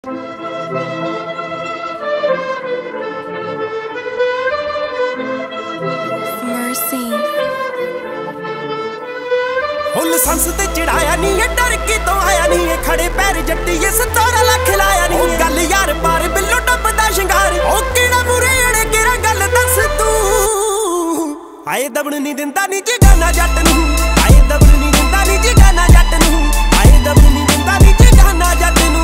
Licence ते चढ़ाया नी है, डर की तो आया नी है, खड़े पैर जट्टी 17 लाख लाया नी। गल यार पार बिल्लो टपदा शिंगार, ओ किड़ा मुरे अड़े गिरा गल दस तू। आए दबड़ नी दिंदा नी जगाना जट नू, आए दबड़ नी दिंदा नी जगाना जट नू, आए दबड़ नी दिंदा नी जगाना जट नू।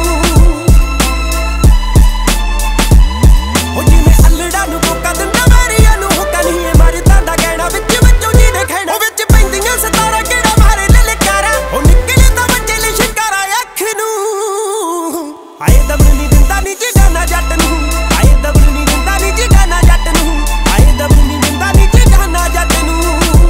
ओ जिवें अल्लड़ा नू कोका दिंदा मैरिया नू होका नी है, मरदा दा गहना विच बच्चों जी ने खैना, ओ विच पैंदियां 17 किड़ा मारे ललकारा, ओ निकले दा बच्चे ले शिकारा अख नू। आए दबड़ नी दिंदा नी जगाना जट नू, आए दबड़ नी दिंदा नी जगाना जट नू, आए दबड़ नी दिंदा नी जगाना जट नू।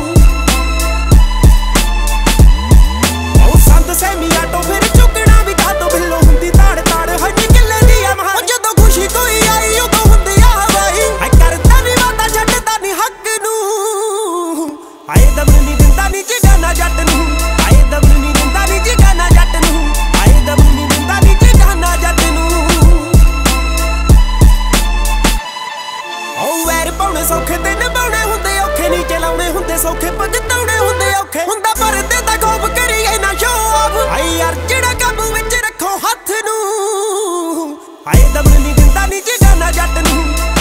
ओ संत सैमी आटो फिर चुकना भी खातो बिल्लो हुंदी ताड़ ताड़ हड्डी किले दी आ महार, जदों खुशी कोई आई उदों हुंदी आ हवाई, ऐ करदा नी वादा छड्डदा नी हक नू। आए दबड़ नी दिंदा नी जगाना जट नू, आए दबड़ नी दिंदा नी जगाना जट नू, आए दबड़ नी दिंदा नी जगाना जट नू। ओ वैर पाउणे सौखे ते निभाउणे हुंदे औखे, नी चलाउणे हुंदे सौखे भगताउणे हुंदे औखे, हुंदा परदे दा खौफ करिए ना शो ऑफ। आई यार जेड़ा काबू विच रखो हत्थ नू, आए दबड़ नी दिंदा नी जगाना जट नू।